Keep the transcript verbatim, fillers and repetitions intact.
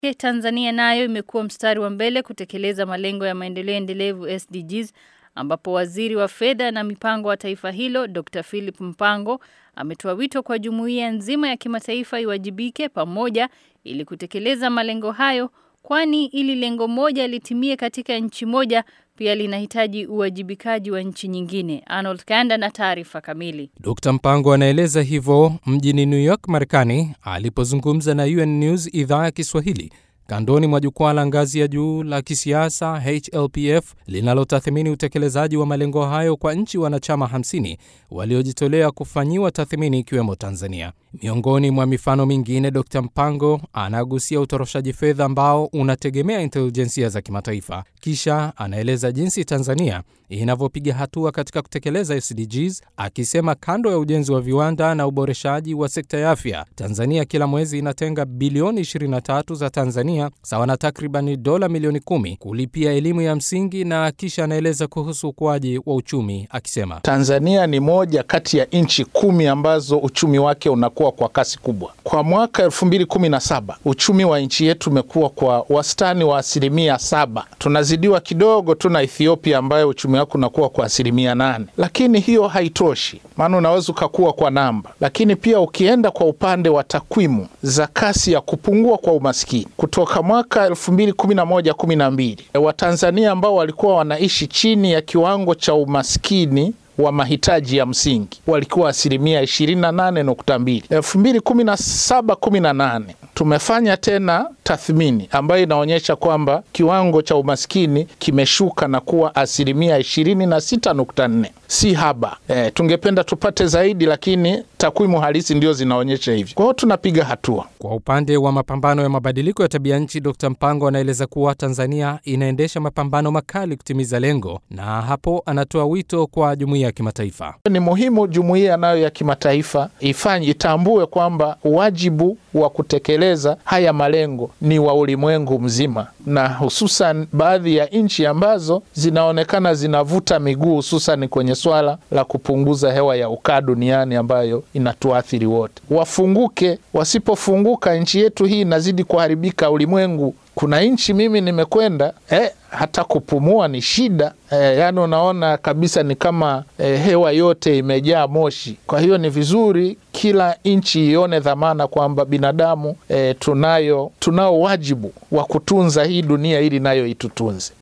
Tanzania nayo imekuwa mstari wa mbele kutekeleza malengo ya maendeleo endelevu S D Gs, ambapo waziri wa fedha na mipango wa taifa hilo Doctor Philip Mpango ametoa wito kwa jumuiya nzima ya kimataifa iwajibike pamoja ili kutekeleza malengo hayo, kwani ili lengo moja litimie katika nchi moja pia linahitaji uwajibikaji wa nchi nyingine. Arnold Kanda na taarifa kamili. Doctor Mpango anaeleza hivyo mjini New York, Marekani, alipozungumza na U N News idhaa ya Kiswahili kandoni mwa jukwaa la ngazi ya juu la kisiasa H L P F linalotathmini utekelezaji wa malengo hayo kwa nchi wanachama hamsini waliojitolea kufanyiwa tathmini ikiwemo Tanzania. Miongoni mwa mifano mingine, Doctor Mpango anagusia utoroshaji fedha ambao unategemea intelijensia za kimataifa. Kisha anaeleza jinsi Tanzania inavyopiga hatua katika kutekeleza S D Gs, akisema kando ya ujenzi wa viwanda na uboreshaji wa sekta ya afya, Tanzania kila mwezi inatenga bilioni ishirini na tatu za Tanzania sawa na takribani dola milioni kumi kulipia elimu ya msingi. Na kisha anaeleza kuhusu ukuaji wa uchumi akisema Tanzania ni moja kati ya nchi kumi ambazo uchumi wake unakuwa kwa kasi kubwa. Kwa mwaka elfu mbili kumi na saba uchumi wa nchi yetu umekuwa kwa wastani wa asilimia saba. Tunazidiwa kidogo tu na Ethiopia ambayo uchumi wake unakuwa kwa asilimia nane. Lakini hiyo haitoshi, maana unaweza ukakua kwa namba. Lakini pia ukienda kwa upande wa takwimu za kasi ya kupungua kwa umaskini, kutoka mwaka elfu mbili kumi na moja kumi na mbili Watanzania ambao walikuwa wanaishi chini ya kiwango cha umaskini wa mahitaji ya msingi walikuwa asilimia ishirini na nane nukta mbili. elfu mbili kumi na saba kumi na nane tumefanya tena tathmini ambayo inaonyesha kwamba kiwango cha umaskini kimeshuka na kuwa asilimia ishirini na sita nukta nne. Si haba. E, tungependa tupate zaidi, lakini takwimu halisi ndio zinaonyesha hivi. Kwa hiyo tunapiga hatua. Kwa upande wa mapambano ya mabadiliko ya tabia nchi, Doctor Mpango anaeleza kuwa Tanzania inaendesha mapambano makali kutimiza lengo, na hapo anatoa wito kwa jumuiya ya kimataifa. Ni muhimu jumuiya nayo ya kimataifa ifanye itambue kwamba wajibu wa kutekeleza haya malengo ni wa ulimwengu mzima, na hususan baadhi ya nchi ambazo zinaonekana zinavuta miguu hususan kwenye swala la kupunguza hewa ya ukaa duniani ambayo inatuathiri wote. Wafunguke, wasipofunguka nchi yetu hii inazidi kuharibika ulimwengu. Kuna nchi mimi nimekwenda eh, hata kupumua ni shida eh, yani unaona kabisa ni kama eh, hewa yote imejaa moshi. Kwa hiyo ni vizuri kila nchi ione dhamana kwamba binadamu eh, tunayo tunao wajibu wa kutunza hii dunia ili nayo itutunze.